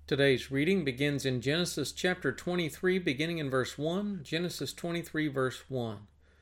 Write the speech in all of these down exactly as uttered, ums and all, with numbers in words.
Today's reading begins in Genesis chapter twenty-three, beginning in verse one. Genesis twenty-three, verse one.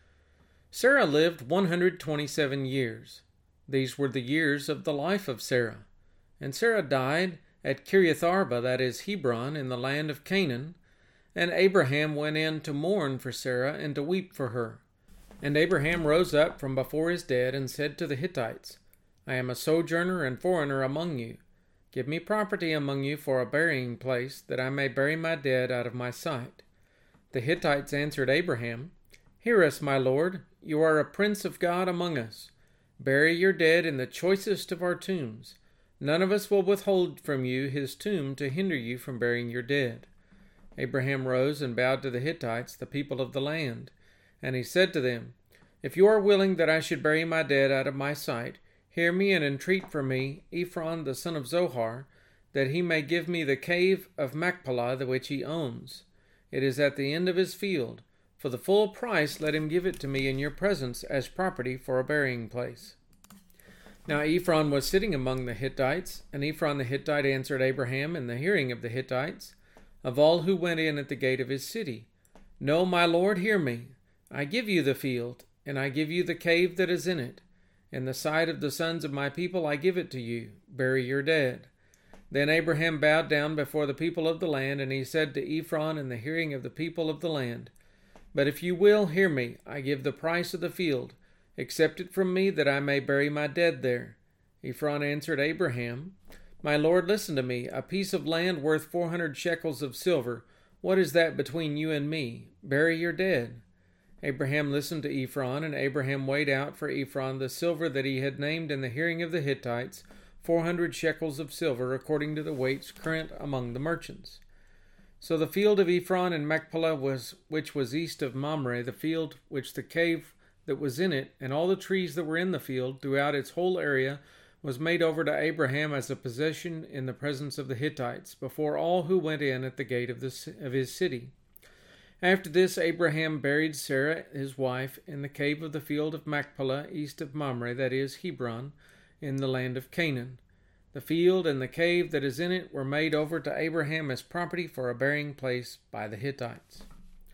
Sarah lived one hundred twenty-seven years. These were the years of the life of Sarah. And Sarah died at Kiriath-arba, that is Hebron, in the land of Canaan. And Abraham went in to mourn for Sarah and to weep for her. And Abraham rose up from before his dead and said to the Hittites, I am a sojourner and foreigner among you. Give me property among you for a burying place, that I may bury my dead out of my sight. The Hittites answered Abraham, Hear us, my lord, you are a prince of God among us. Bury your dead in the choicest of our tombs. None of us will withhold from you his tomb to hinder you from burying your dead. Abraham rose and bowed to the Hittites, the people of the land. And he said to them, If you are willing that I should bury my dead out of my sight, hear me and entreat for me Ephron the son of Zohar, that he may give me the cave of Machpelah, the which he owns. It is at the end of his field. For the full price let him give it to me in your presence as property for a burying place. Now Ephron was sitting among the Hittites, and Ephron the Hittite answered Abraham in the hearing of the Hittites, of all who went in at the gate of his city, No, my lord, hear me. I give you the field, and I give you the cave that is in it. In the sight of the sons of my people I give it to you. Bury your dead. Then Abraham bowed down before the people of the land, and he said to Ephron in the hearing of the people of the land, But if you will hear me, I give the price of the field. Accept it from me, that I may bury my dead there. Ephron answered Abraham, My lord, listen to me. A piece of land worth four hundred shekels of silver. What is that between you and me? Bury your dead. Abraham listened to Ephron, and Abraham weighed out for Ephron the silver that he had named in the hearing of the Hittites, four hundred shekels of silver, according to the weights current among the merchants. So the field of Ephron in Machpelah, was, which was east of Mamre, the field which the cave that was in it, and all the trees that were in the field, throughout its whole area, was made over to Abraham as a possession in the presence of the Hittites, before all who went in at the gate of, the, of his city. After this, Abraham buried Sarah, his wife, in the cave of the field of Machpelah, east of Mamre, that is, Hebron, in the land of Canaan. The field and the cave that is in it were made over to Abraham as property for a burying place by the Hittites.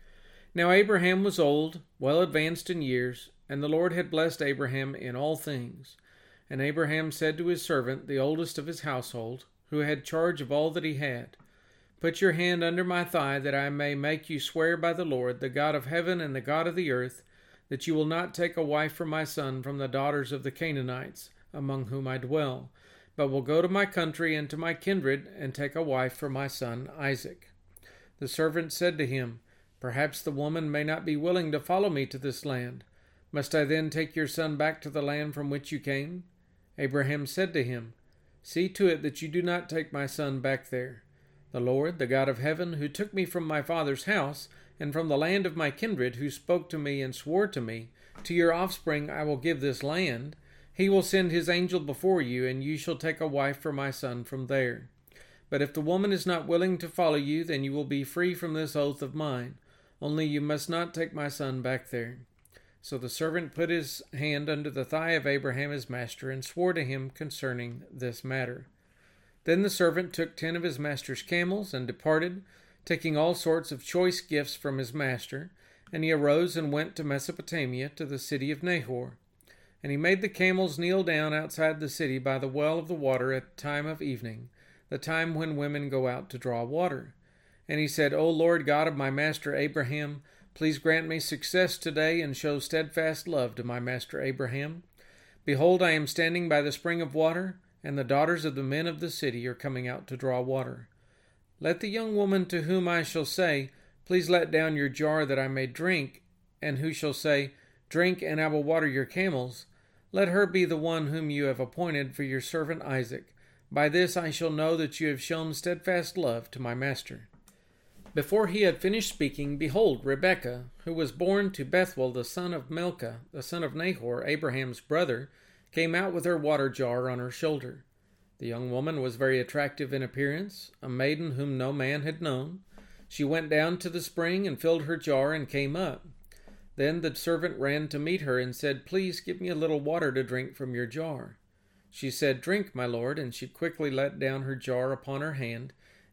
Now Abraham was old, well advanced in years, and the Lord had blessed Abraham in all things. And Abraham said to his servant, the oldest of his household, who had charge of all that he had, Put your hand under my thigh, that I may make you swear by the Lord, the God of heaven and the God of the earth, that you will not take a wife for my son from the daughters of the Canaanites, among whom I dwell, but will go to my country and to my kindred, and take a wife for my son Isaac. The servant said to him, Perhaps the woman may not be willing to follow me to this land. Must I then take your son back to the land from which you came? Abraham said to him, See to it that you do not take my son back there. The Lord, the God of heaven, who took me from my father's house, and from the land of my kindred, who spoke to me and swore to me, To your offspring I will give this land, he will send his angel before you, and you shall take a wife for my son from there. But if the woman is not willing to follow you, then you will be free from this oath of mine. Only you must not take my son back there. So the servant put his hand under the thigh of Abraham his master, and swore to him concerning this matter. Then the servant took ten of his master's camels, and departed, taking all sorts of choice gifts from his master. And he arose and went to Mesopotamia, to the city of Nahor. And he made the camels kneel down outside the city by the well of the water at the time of evening, the time when women go out to draw water. And he said, O Lord God of my master Abraham, please grant me success today, and show steadfast love to my master Abraham. Behold, I am standing by the spring of water, and the daughters of the men of the city are coming out to draw water. Let the young woman to whom I shall say, Please let down your jar that I may drink, and who shall say, Drink, and I will water your camels, let her be the one whom you have appointed for your servant Isaac. By this I shall know that you have shown steadfast love to my master. Before he had finished speaking, behold, Rebekah, who was born to Bethuel the son of Milcah, the son of Nahor, Abraham's brother, came out with her water jar on her shoulder. The young woman was very attractive in appearance, a maiden whom no man had known. She went down to the spring and filled her jar and came up. Then the servant ran to meet her and said, Please give me a little water to drink from your jar. She said, Drink, my lord, and she quickly let down her jar upon her hand,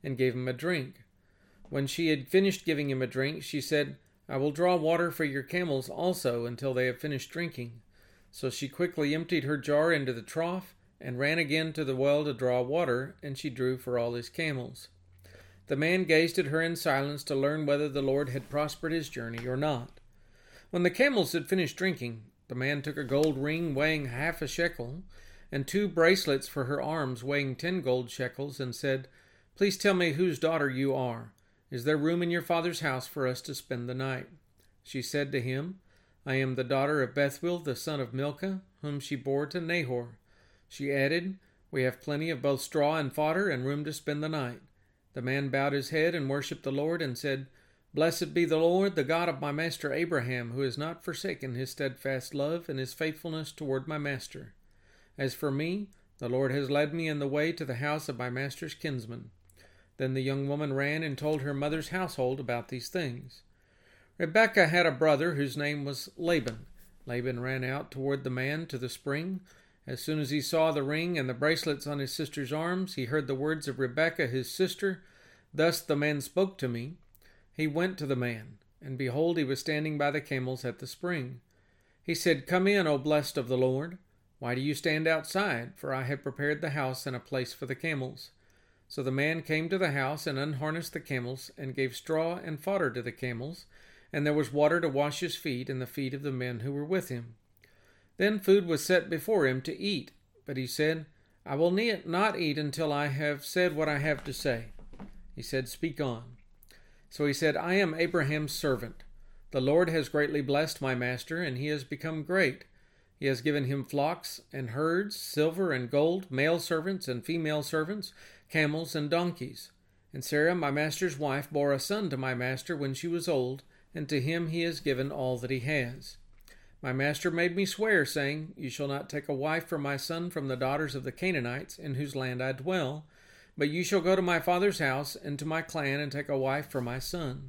and gave him a drink. When she had finished giving him a drink, she said, "I will draw water for your camels also until they have finished drinking." So she quickly emptied her jar into the trough and ran again to the well to draw water, and she drew for all his camels. The man gazed at her in silence to learn whether the Lord had prospered his journey or not. When the camels had finished drinking, the man took a gold ring weighing half a shekel, and two bracelets for her arms weighing ten gold shekels, and said, "Please tell me whose daughter you are. Is there room in your father's house for us to spend the night?" She said to him, "I am the daughter of Bethuel, the son of Milcah, whom she bore to Nahor." She added, "We have plenty of both straw and fodder and room to spend the night." The man bowed his head and worshipped the Lord and said, "Blessed be the Lord, the God of my master Abraham, who has not forsaken his steadfast love and his faithfulness toward my master. As for me, the Lord has led me in the way to the house of my master's kinsman." Then the young woman ran and told her mother's household about these things. Rebekah had a brother whose name was Laban. Laban ran out toward the man to the spring. As soon as he saw the ring and the bracelets on his sister's arms, he heard the words of Rebekah his sister, "Thus the man spoke to me." He went to the man, and behold, he was standing by the camels at the spring. He said, "Come in, O blessed of the Lord. Why do you stand outside? For I have prepared the house and a place for the camels." So the man came to the house and unharnessed the camels, and gave straw and fodder to the camels, and there was water to wash his feet and the feet of the men who were with him. Then food was set before him to eat, but he said, "I will not eat until I have said what I have to say." He said, "Speak on." So he said, "I am Abraham's servant. The Lord has greatly blessed my master, and he has become great. He has given him flocks and herds, silver and gold, male servants and female servants, camels and donkeys. And Sarah, my master's wife, bore a son to my master when she was old, and to him he has given all that he has. My master made me swear, saying, 'You shall not take a wife for my son from the daughters of the Canaanites, in whose land I dwell, but you shall go to my father's house and to my clan and take a wife for my son.'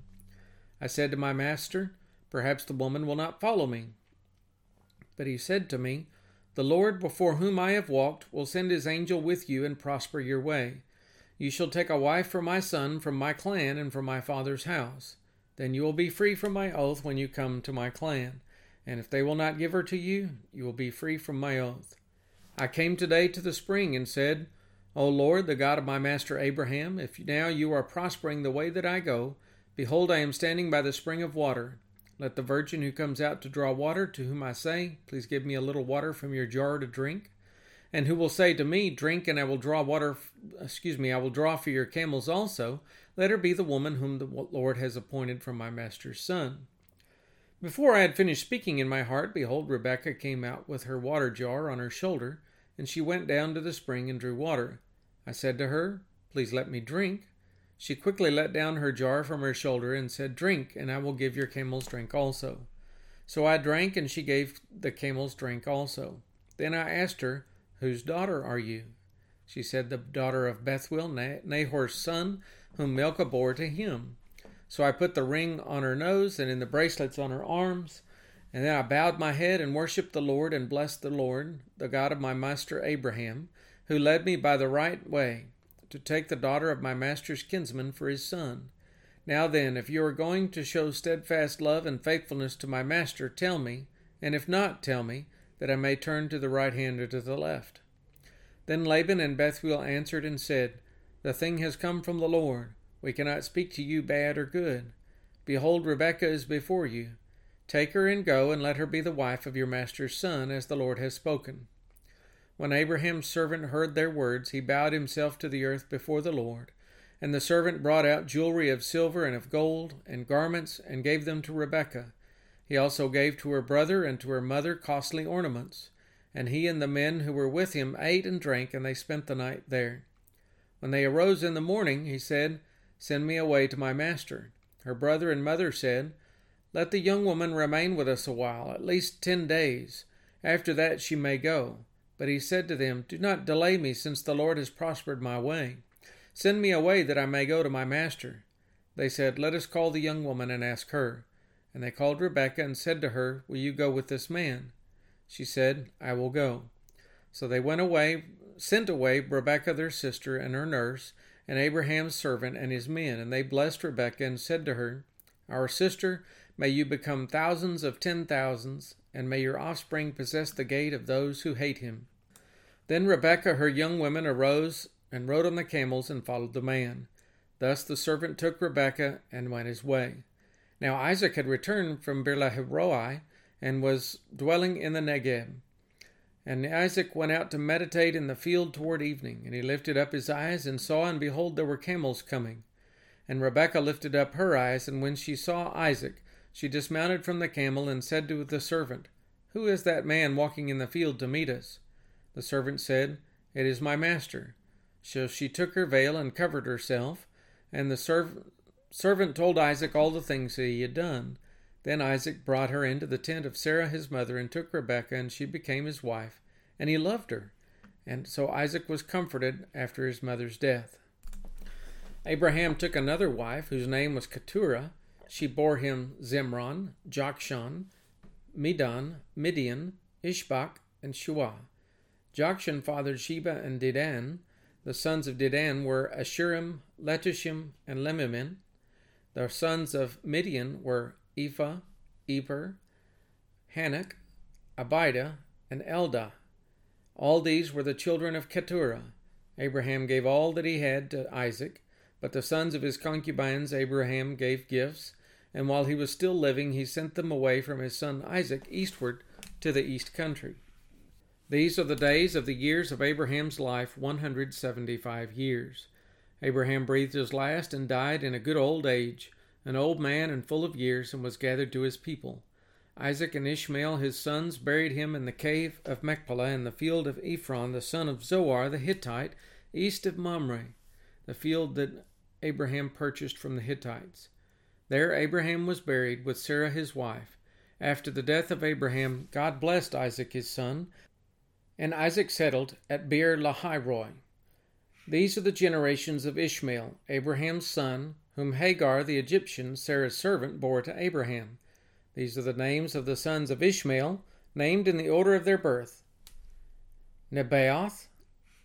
I said to my master, 'Perhaps the woman will not follow me.' But he said to me, 'The Lord before whom I have walked will send his angel with you and prosper your way. You shall take a wife for my son from my clan and from my father's house. Then you will be free from my oath when you come to my clan. And if they will not give her to you, you will be free from my oath.' I came today to the spring and said, 'O Lord, the God of my master Abraham, if now you are prospering the way that I go, behold, I am standing by the spring of water. Let the virgin who comes out to draw water, to whom I say, "Please give me a little water from your jar to drink," and who will say to me, "Drink, and I will draw water, excuse me, I will draw for your camels also," let her be the woman whom the Lord has appointed for my master's son.' Before I had finished speaking in my heart, behold, Rebekah came out with her water jar on her shoulder, and she went down to the spring and drew water. I said to her, 'Please let me drink.' She quickly let down her jar from her shoulder and said, 'Drink, and I will give your camels drink also.' So I drank, and she gave the camels drink also. Then I asked her, 'Whose daughter are you?' She said, 'The daughter of Bethuel, Nahor's son, whom Milcah bore to him.' So I put the ring on her nose and in the bracelets on her arms, and then I bowed my head and worshipped the Lord and blessed the Lord, the God of my master Abraham, who led me by the right way, to take the daughter of my master's kinsman for his son. Now then, if you are going to show steadfast love and faithfulness to my master, tell me, and if not, tell me, that I may turn to the right hand or to the left." Then Laban and Bethuel answered and said, "The thing has come from the Lord. We cannot speak to you bad or good. Behold, Rebekah is before you. Take her and go, and let her be the wife of your master's son, as the Lord has spoken." When Abraham's servant heard their words, he bowed himself to the earth before the Lord. And the servant brought out jewelry of silver and of gold, and garments, and gave them to Rebekah. He also gave to her brother and to her mother costly ornaments. And he and the men who were with him ate and drank, and they spent the night there. When they arose in the morning, he said, "Send me away to my master." Her brother and mother said, "Let the young woman remain with us a while, at least ten days. After that she may go." But he said to them, "Do not delay me, since the Lord has prospered my way. Send me away that I may go to my master." They said, "Let us call the young woman and ask her." And they called Rebekah and said to her, "Will you go with this man?" She said, "I will go." So they went away, sent away Rebekah their sister and her nurse, and Abraham's servant and his men, and they blessed Rebekah and said to her, Our sister, may you become thousands of ten thousands, and may your offspring possess the gate of those who hate him. Then Rebekah, her young women, arose and rode on the camels and followed the man. Thus the servant took Rebekah and went his way. Now Isaac had returned from Beer-lahai-roi and was dwelling in the Negeb. And Isaac went out to meditate in the field toward evening, and he lifted up his eyes and saw, and behold, there were camels coming. And Rebekah lifted up her eyes, and when she saw Isaac, she dismounted from the camel and said to the servant, Who is that man walking in the field to meet us? The servant said, It is my master. So she took her veil and covered herself, and the serv- servant told Isaac all the things that he had done. Then Isaac brought her into the tent of Sarah his mother, and took Rebekah, and she became his wife, and he loved her. And so Isaac was comforted after his mother's death. Abraham took another wife, whose name was Keturah. She bore him Zimron, Jokshan, Medan, Midian, Ishbak, and Shuah. Jokshan fathered Sheba and Dedan. The sons of Dedan were Ashurim, Letushim, and Lemimin. The sons of Midian were Ephah, Eber, Hanok, Abida, and Eldah. All these were the children of Keturah. Abraham gave all that he had to Isaac, but the sons of his concubines Abraham gave gifts, and while he was still living he sent them away from his son Isaac eastward to the east country. These are the days of the years of Abraham's life, one hundred seventy-five years. Abraham breathed his last and died in a good old age, an old man and full of years, and was gathered to his people. Isaac and Ishmael his sons buried him in the cave of Machpelah in the field of Ephron the son of Zohar the Hittite, east of Mamre, the field that Abraham purchased from the Hittites. There Abraham was buried with Sarah his wife. After the death of Abraham, God blessed Isaac his son, and Isaac settled at Beer-lahai-roi. These are the generations of Ishmael, Abraham's son, whom Hagar the Egyptian, Sarah's servant, bore to Abraham. These are the names of the sons of Ishmael, named in the order of their birth. Nebaioth,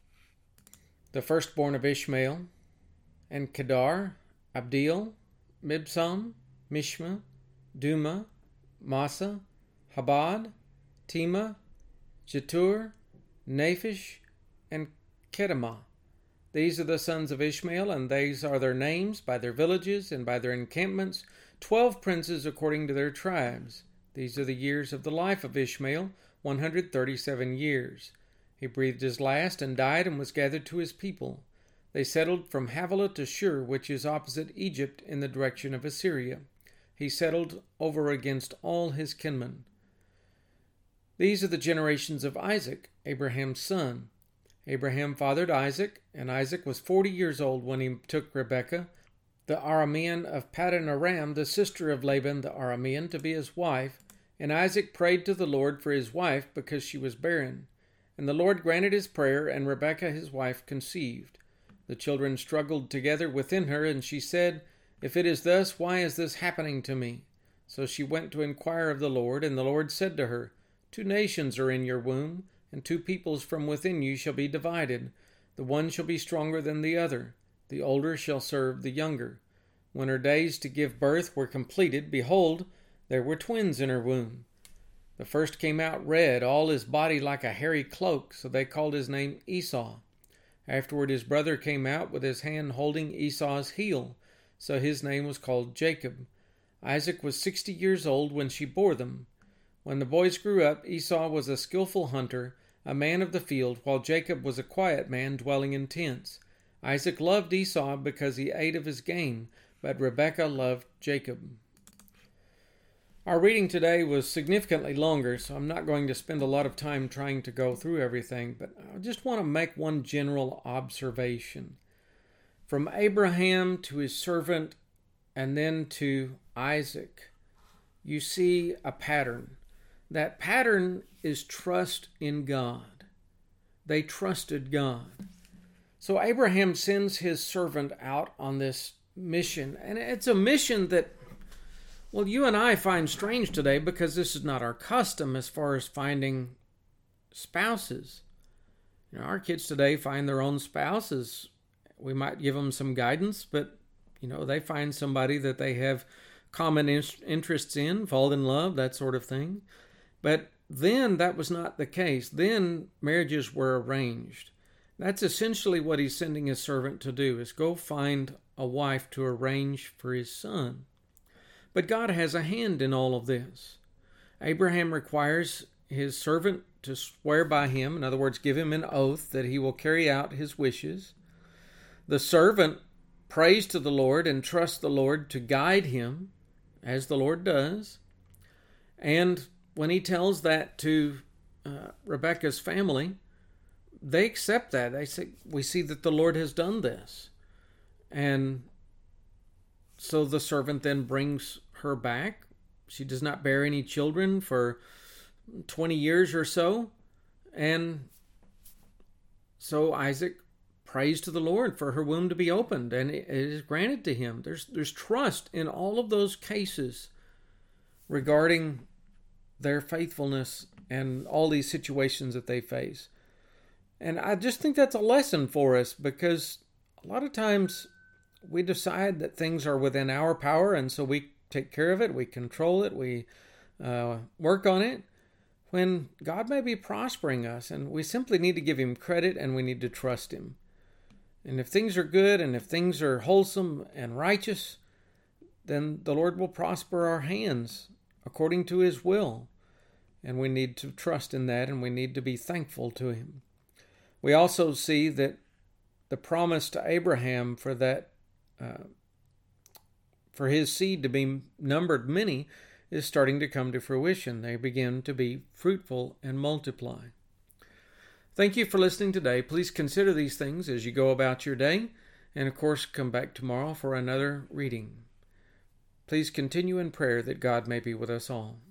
the firstborn of Ishmael, and Kedar, Abdeel, Mibsam, Mishma, Duma, Massa, Habad, Tema, Jetur, Naphish, and Kedemah. These are the sons of Ishmael, and these are their names, by their villages and by their encampments, twelve princes according to their tribes. These are the years of the life of Ishmael, one hundred thirty-seven years. He breathed his last and died and was gathered to his people. They settled from Havilah to Shur, which is opposite Egypt in the direction of Assyria. He settled over against all his kinmen. These are the generations of Isaac, Abraham's son. Abraham fathered Isaac, and Isaac was forty years old when he took Rebekah, the Aramean of Paddan Aram, the sister of Laban the Aramean, to be his wife. And Isaac prayed to the Lord for his wife because she was barren. And the Lord granted his prayer, and Rebekah his wife conceived. The children struggled together within her, and she said, If it is thus, why is this happening to me? So she went to inquire of the Lord, and the Lord said to her, Two nations are in your womb, and two peoples from within you shall be divided. The one shall be stronger than the other. The older shall serve the younger. When her days to give birth were completed, behold, there were twins in her womb. The first came out red, all his body like a hairy cloak, so they called his name Esau. Afterward his brother came out with his hand holding Esau's heel, so his name was called Jacob. Isaac was sixty years old when she bore them. When the boys grew up, Esau was a skillful hunter, a man of the field, while Jacob was a quiet man dwelling in tents. Isaac loved Esau because he ate of his game, but Rebekah loved Jacob. Our reading today was significantly longer, so I'm not going to spend a lot of time trying to go through everything, but I just want to make one general observation. From Abraham to his servant and then to Isaac, you see a pattern. That pattern is trust in God. They trusted God. So Abraham sends his servant out on this mission, and it's a mission that, well, you and I find strange today because this is not our custom as far as finding spouses. You know, our kids today find their own spouses we might give them some guidance, but, you know, they find somebody that they have common in- interests in, fall in love, that sort of thing. But then that was not the case. Then marriages were arranged. That's essentially what he's sending his servant to do, is go find a wife to arrange for his son. But God has a hand in all of this. Abraham requires his servant to swear by him, in other words, give him an oath that he will carry out his wishes. The servant prays to the Lord and trusts the Lord to guide him, as the Lord does. And when he tells that to uh, Rebekah's family, they accept that. They say, we see that the Lord has done this. And so the servant then brings her back. She does not bear any children for twenty years or so. And so Isaac prays to the Lord for her womb to be opened, and it is granted to him. There's, there's trust in all of those cases regarding their faithfulness and all these situations that they face. And I just think that's a lesson for us, because a lot of times we decide that things are within our power, and so we take care of it, we control it, we uh, work on it, when God may be prospering us, and we simply need to give him credit and we need to trust him. And if things are good and if things are wholesome and righteous, then the Lord will prosper our hands according to his will. And we need to trust in that, and we need to be thankful to him. We also see that the promise to Abraham for that, uh, for his seed to be numbered many, is starting to come to fruition. They begin to be fruitful and multiply. Thank you for listening today. Please consider these things as you go about your day, and of course, come back tomorrow for another reading. Please continue in prayer that God may be with us all.